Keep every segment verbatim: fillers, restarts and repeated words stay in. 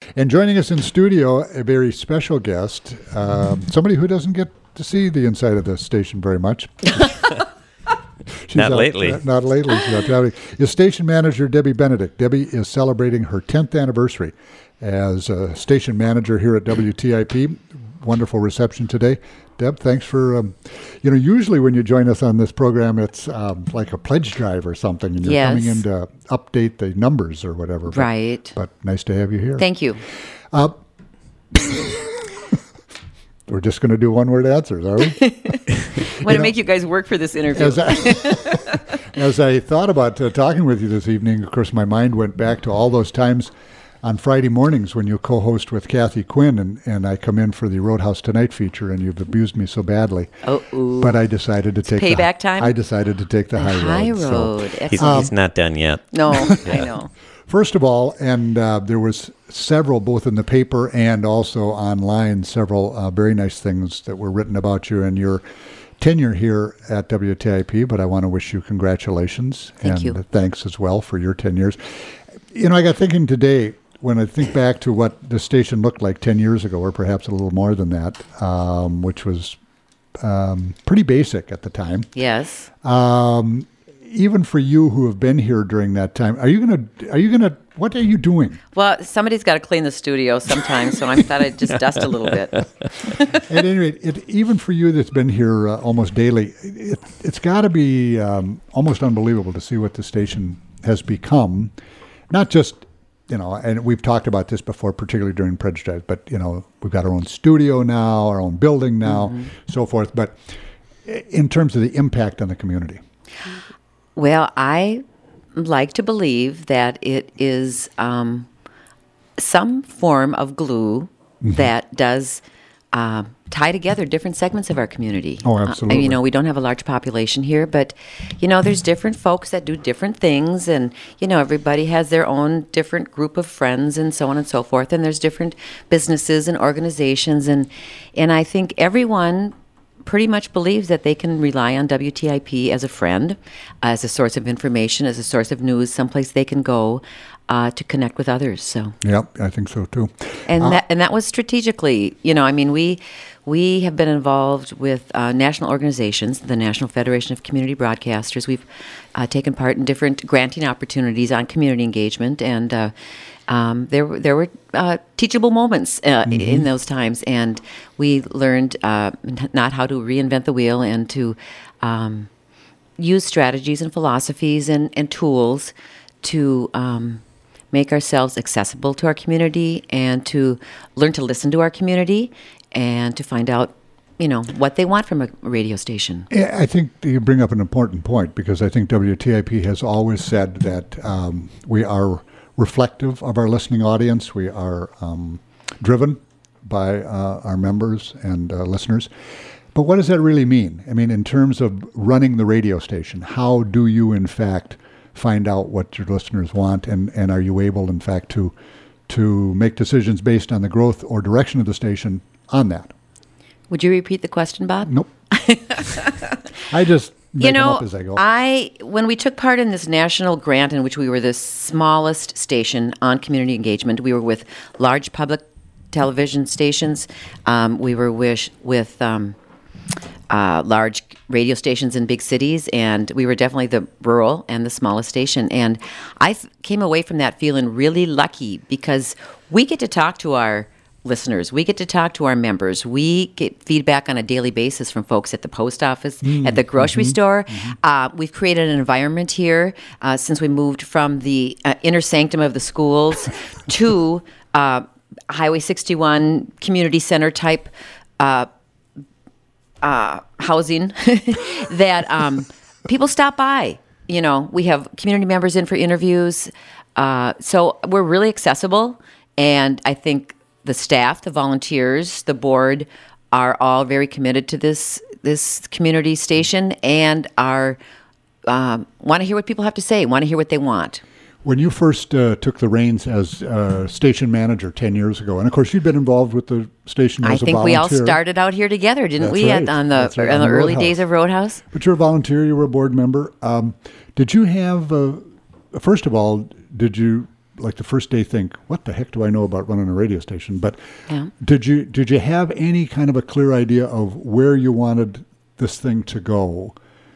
And joining us in studio, a very special guest, um, somebody who doesn't get to see the inside of the station very much. She's not out, lately. Uh, not lately. She's out traveling. Is station manager Debbie Benedict. Debbie is celebrating her tenth anniversary as a station manager here at W T I P. Wonderful reception today. Deb, thanks for, um, you know, usually when you join us on this program, it's um, like a pledge drive or something, and you're yes. coming in to update the numbers or whatever. But, right. But nice to have you here. Thank you. Uh, we're just going to do one-word answers, are we? Want to make you guys work for this interview. As I, as I thought about uh, talking with you this evening, of course, my mind went back to all those times on Friday mornings when you co-host with Kathy Quinn, and, and I come in for the Roadhouse Tonight feature, and you've abused me so badly. Oh, but I decided to take payback the, time. I decided to take the, the high road. High road. So, he's, um, he's not done yet. No, I know. First of all, and uh, there was several, both in the paper and also online, several uh, very nice things that were written about you and your tenure here at W T I P, but I want to wish you congratulations. Thank and you. Thanks as well for your ten years. You know, I got thinking today, when I think back to what the station looked like ten years ago, or perhaps a little more than that, um, which was um, pretty basic at the time. Yes. Um, even for you who have been here during that time, are you gonna? Are you gonna? What are you doing? Well, somebody's got to clean the studio sometime, so I thought I'd just dust a little bit. At any rate, it, even for you that's been here uh, almost daily, it, it's got to be um, almost unbelievable to see what the station has become. Not just, you know, and we've talked about this before, particularly during Pledge Drive, but, you know, we've got our own studio now, our own building now, mm-hmm. so forth. But in terms of the impact on the community. Well, I like to believe that it is um, some form of glue mm-hmm. that does uh, tie together different segments of our community. Oh, absolutely. Uh, you know, we don't have a large population here, but, you know, there's different folks that do different things, and, you know, everybody has their own different group of friends and so on and so forth, and there's different businesses and organizations, and and I think everyone pretty much believes that they can rely on W T I P as a friend, as a source of information, as a source of news, someplace they can go uh, to connect with others. So, yep, I think so too. And uh, that and that was strategically, you know, I mean, we we have been involved with uh, national organizations, the National Federation of Community Broadcasters. We've uh, taken part in different granting opportunities on community engagement, and uh, Um, there, there were uh, teachable moments uh, mm-hmm. in those times, and we learned uh, not how to reinvent the wheel and to um, use strategies and philosophies and, and tools to um, make ourselves accessible to our community and to learn to listen to our community and to find out, you know, what they want from a radio station. I think you bring up an important point, because I think W T I P has always said that um, we are reflective of our listening audience. We are um, driven by uh, our members and uh, listeners. But what does that really mean? I mean, in terms of running the radio station, how do you, in fact, find out what your listeners want, and, and are you able, in fact, to to make decisions based on the growth or direction of the station on that? Would you repeat the question, Bob? Nope. I just... Make you know, them up as I go. I when we took part in this national grant in which we were the smallest station on community engagement, we were with large public television stations. Um, we were with, with um, uh, large radio stations in big cities, and we were definitely the rural and the smallest station. And I th- came away from that feeling really lucky, because we get to talk to our listeners. We get to talk to our members. We get feedback on a daily basis from folks at the post office, mm, at the grocery mm-hmm, store. Mm-hmm. Uh, we've created an environment here uh, since we moved from the uh, inner sanctum of the schools to uh, Highway sixty-one community center type uh, uh, housing that um, people stop by. You know, we have community members in for interviews. Uh, so we're really accessible, and I think the staff, the volunteers, the board are all very committed to this this community station, and are um, want to hear what people have to say, want to hear what they want. When you first uh, took the reins as uh, station manager ten years ago, and of course you'd been involved with the station as I a volunteer. think we all started out here together, didn't That's we, right. at, on the, right, on the on early Roadhouse. days of Roadhouse? But you're a volunteer, you were a board member. Um, did you have, uh, first of all, did you like the first day think, what the heck do I know about running a radio station? But Yeah. did you did you have any kind of a clear idea of where you wanted this thing to go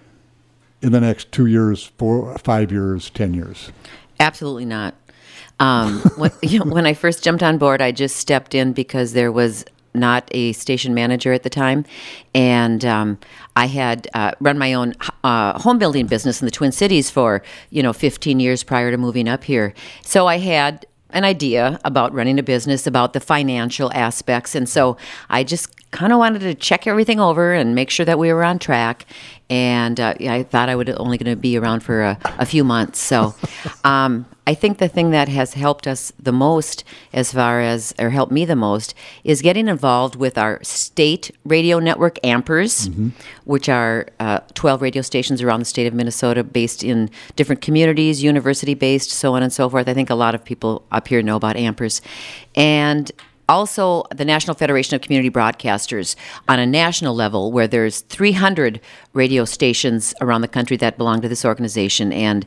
in the next two years, four, five years, ten years? Absolutely not. Um, when, you know, when I first jumped on board, I just stepped in because there was not a station manager at the time, and um, I had uh, run my own uh, home building business in the Twin Cities for you know fifteen years prior to moving up here. So I had an idea about running a business, about the financial aspects, and so I just kind of wanted to check everything over and make sure that we were on track. And uh, I thought I would only going to be around for a, a few months. So um, I think the thing that has helped us the most, as far as, or helped me the most, is getting involved with our state radio network, Ampers, mm-hmm. which are uh, twelve radio stations around the state of Minnesota based in different communities, university-based, so on and so forth. I think a lot of people up here know about Ampers. And also, the National Federation of Community Broadcasters on a national level, where there's three hundred radio stations around the country that belong to this organization, and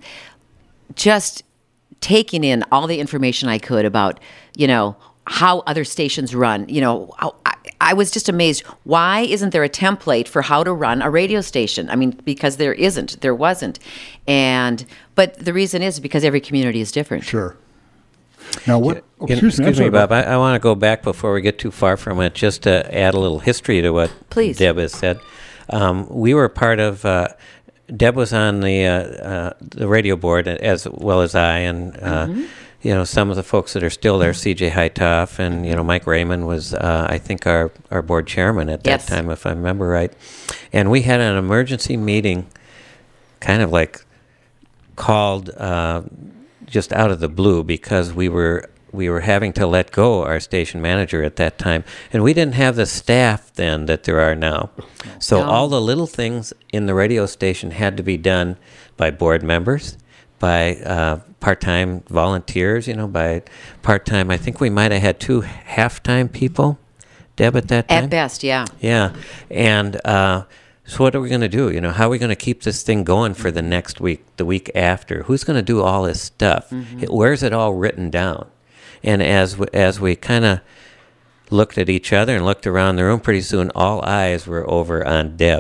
just taking in all the information I could about, you know, how other stations run. You know, I, I was just amazed. Why isn't there a template for how to run a radio station? I mean, because there isn't, there wasn't, and but the reason is because every community is different. Sure. Now, what? Oh, excuse me, excuse me Bob. I, I want to go back before we get too far from it, just to add a little history to what Please. Deb has said. Um, we were part of. Uh, Deb was on the uh, uh, the radio board as well as I, and uh, mm-hmm. you know some of the folks that are still there, C J Hightoff, and you know Mike Raymond was, uh, I think, our our board chairman at yes. that time, if I remember right. And we had an emergency meeting, kind of like called. Uh, just out of the blue, because we were we were having to let go our station manager at that time, and we didn't have the staff then that there are now. So No. all the little things in the radio station had to be done by board members, by uh, part-time volunteers, you know, by part-time. I think we might have had two half-time people, Deb, at that time. At best, yeah. Yeah, and uh, so what are we going to do? You know, how are we going to keep this thing going for the next week, the week after? Who's going to do all this stuff? Mm-hmm. It, where's it all written down? And as w- as we kind of looked at each other and looked around the room, pretty soon all eyes were over on Deb.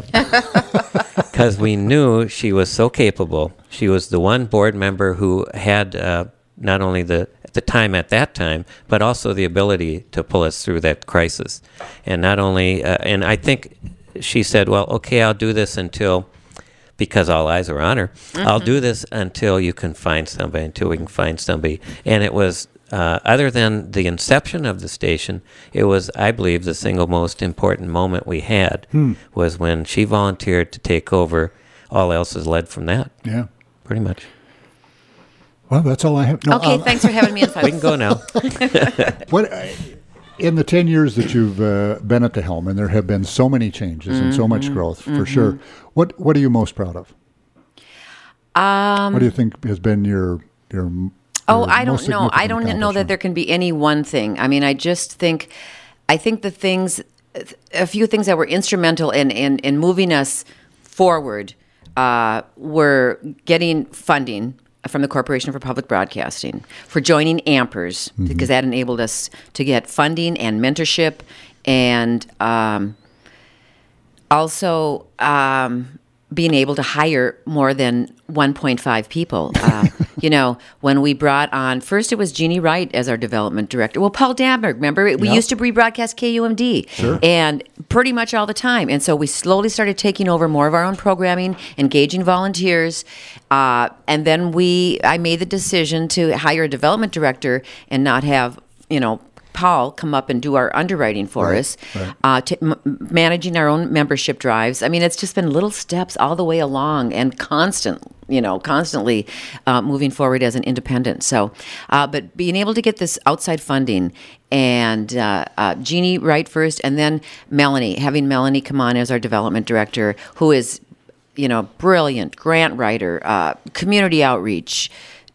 Because we knew she was so capable. She was the one board member who had uh, not only the the time at that time, but also the ability to pull us through that crisis. And not only, uh, and I think she said, well, okay, I'll do this until, because all eyes are on her, mm-hmm. I'll do this until you can find somebody, until we can find somebody. And it was, uh, other than the inception of the station, it was, I believe, the single most important moment we had hmm. was when she volunteered to take over. All else is led from that. Yeah. Pretty much. Well, that's all I have. No, okay, um, thanks for having me in. We can go now. What, in the ten years that you've uh, been at the helm, and there have been so many changes mm-hmm. and so much growth, mm-hmm. for sure, what what are you most proud of? Um, what do you think has been your your? your oh, I don't most know. I significant don't know that there can be any one thing. I mean, I just think, I think the things, a few things that were instrumental in in, in moving us forward uh, were getting funding from the Corporation for Public Broadcasting, for joining Ampers, mm-hmm. because that enabled us to get funding and mentorship, and um, also um, being able to hire more than one point five people. Uh, you know, when we brought on, first it was Jeannie Wright as our development director. Well, Paul Damberg, remember? We yep. used to rebroadcast K U M D. Sure. And pretty much all the time. And so we slowly started taking over more of our own programming, engaging volunteers. Uh, and then we, I made the decision to hire a development director and not have, you know, Paul come up and do our underwriting for right, us, right. Uh, t- m- managing our own membership drives. I mean, it's just been little steps all the way along, and constant, you know, constantly uh, moving forward as an independent. So, uh, but being able to get this outside funding, and uh, uh, Jeannie Wright first, and then Melanie, having Melanie come on as our development director, who is, you know, brilliant grant writer, uh, community outreach,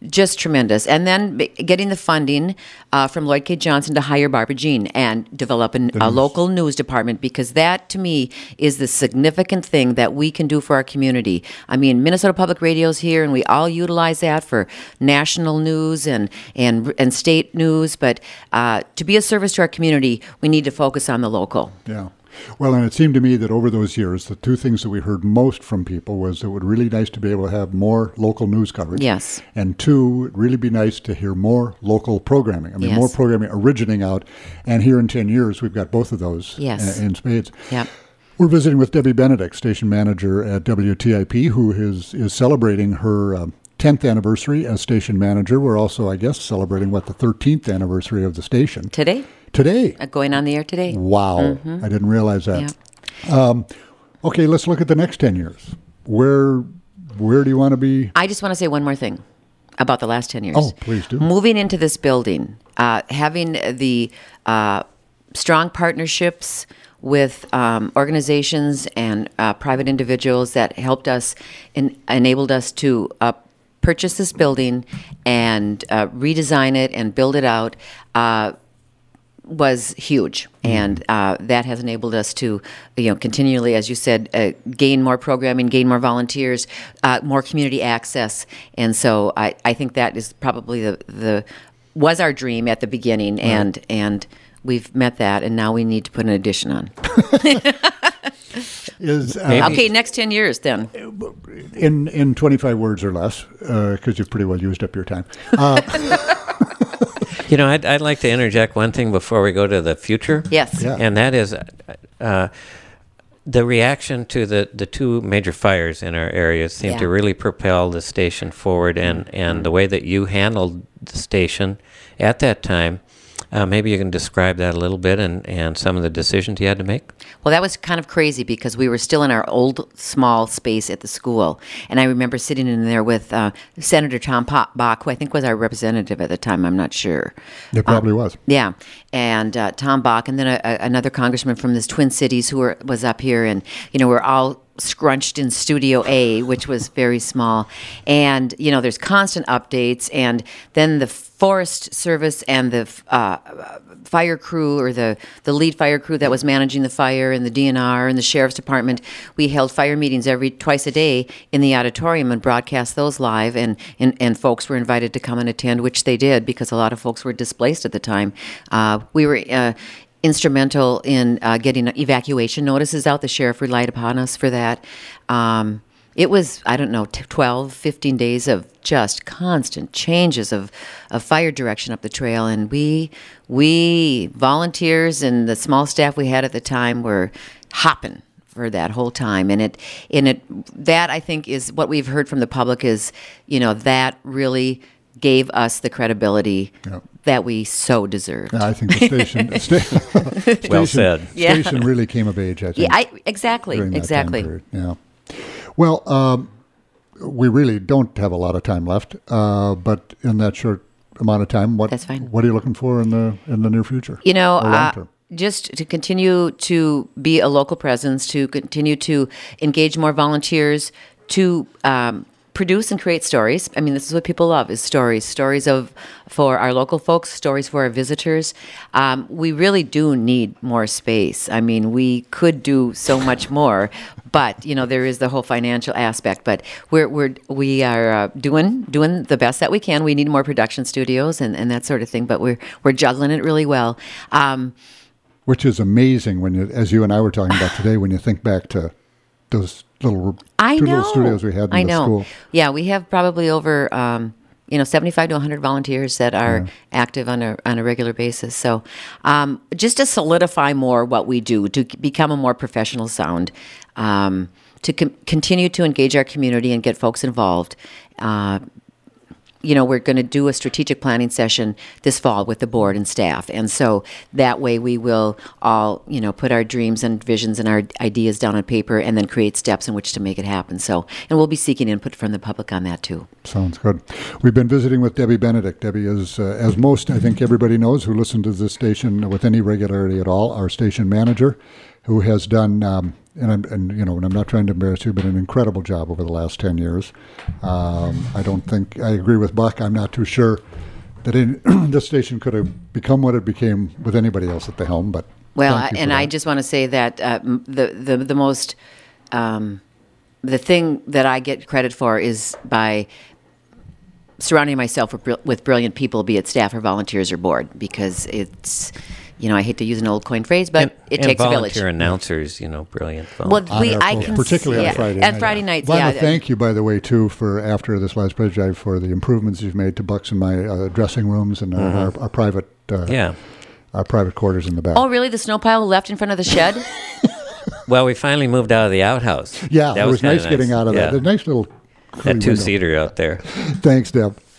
just tremendous. And then b- getting the funding uh, from Lloyd K. Johnson to hire Barbara Jean and develop an, a local news department, because that, to me, is the significant thing that we can do for our community. I mean, Minnesota Public Radio's here, and we all utilize that for national news and and and state news. But uh, to be a service to our community, we need to focus on the local. Yeah. Well, and it seemed to me that over those years, the two things that we heard most from people was it would really nice to be able to have more local news coverage. Yes. And two, it'd really be nice to hear more local programming. I mean, Yes. more programming originating out. And here in ten years, we've got both of those Yes. in, in spades. Yep. We're visiting with Debbie Benedict, station manager at W T I P, who is, is celebrating her um, tenth anniversary as station manager. We're also, I guess, celebrating, what, the thirteenth anniversary of the station. Today? Today. Uh, going on the air today. Wow. Mm-hmm. I didn't realize that. Yeah. Um, okay, let's look at the next ten years. Where where do you want to be? I just want to say one more thing about the last ten years. Oh, please do. Moving into this building, uh, having the uh, strong partnerships with um, organizations and uh, private individuals that helped us and enabled us to uh, purchase this building and uh, redesign it and build it out uh, was huge, and uh, that has enabled us to, you know, continually, as you said, uh, gain more programming, gain more volunteers, uh, more community access, and so I, I think that is probably the, the was our dream at the beginning, and Right. and we've met that, and now we need to put an addition on. Is uh, Maybe- Okay, next ten years then. in in twenty-five words or less, because you've pretty well used up your time. You know, I'd, I'd like to interject one thing before we go to the future. Yes. Yeah. And that is uh, the reaction to the, the two major fires in our area seemed to Yeah. really propel the station forward, and, and the way that you handled the station at that time. Uh, maybe you can describe that a little bit, and, and some of the decisions you had to make. Well, that was kind of crazy because we were still in our old small space at the school. And I remember sitting in there with uh, Senator Tom Pa- Bach, who I think was our representative at the time. I'm not sure. It probably was. Yeah, and uh, Tom Bach, and then a, a, another congressman from the Twin Cities who were, was up here, and you know we're all scrunched in Studio A, which was very small, and you know there's constant updates, and then the Forest Service and the uh, fire crew, or the the lead fire crew that was managing the fire, and the D N R and the Sheriff's Department, we held fire meetings every twice a day in the auditorium and broadcast those live, and and, and folks were invited to come and attend, which they did because a lot of folks were displaced at the time. Uh, we were uh, instrumental in uh, getting evacuation notices out. The sheriff relied upon us for that. Um, it was, I don't know, t- twelve, fifteen days of just constant changes of, of fire direction up the trail. And we, we volunteers and the small staff we had at the time were hopping for that whole time. And it, and it, that I think is what we've heard from the public is, you know, that really gave us the credibility Yep. that we so deserved. I think the station, sta- station, Well said. Yeah. station really came of age, I think. Yeah, I, exactly, during that time exactly. period. Yeah. Well, um, we really don't have a lot of time left, uh, but in that short amount of time, what That's fine. what are you looking for in the in the near future? You know, Or long uh, term? just to continue to be a local presence, to continue to engage more volunteers, to um, produce and create stories. I mean, this is what people love: is stories, stories of for our local folks, stories for our visitors. Um, we really do need more space. I mean, we could do so much more, but you know, there is the whole financial aspect. But we're we're we are uh, doing doing the best that we can. We need more production studios and, and that sort of thing. But we're we're juggling it really well. Um, Which is amazing when you, as you and I were talking about today, when you think back to those little I two know. little studios we had in I the know. school. Yeah, we have probably over um, you know seventy-five to one hundred volunteers that are active on a on a regular basis. So um, just to solidify more what we do, to become a more professional sound, um, to com- continue to engage our community and get folks involved. Uh, you know, we're going to do a strategic planning session this fall with the board and staff. And so that way we will all, you know, put our dreams and visions and our ideas down on paper and then create steps in which to make it happen. So, and we'll be seeking input from the public on that too. Sounds good. We've been visiting with Debbie Benedict. Debbie is, uh, as most, I think everybody knows who listen to this station with any regularity at all, our station manager, who has done um, and I'm, and you know, and I'm not trying to embarrass you, but an incredible job over the last ten years. Um, I don't think I agree with Buck. I'm not too sure that in, this station could have become what it became with anybody else at the helm. But well, thank you I, for and that. I just want to say that uh, m- the the the most um, the thing that I get credit for is by surrounding myself with, br- with brilliant people, be it staff or volunteers or board, because it's, you know, I hate to use an old coined phrase, but and, it and takes a village. volunteer announcers, you know, brilliant. Well, volunteers. On we our I program, can particularly see, on Friday yeah, night. on Friday nights. Well, I yeah, want to thank you, by the way, too, for after this last pledge drive for the improvements you've made to Bucks and my uh, dressing rooms and uh, Mm-hmm. our, our private uh, Yeah. our private quarters in the back. Oh, really? The snow pile left in front of the shed? Well, we finally moved out of the outhouse. yeah, That it was kinda nice getting out of yeah. that. A nice little That window. two-seater out there. Thanks, Deb.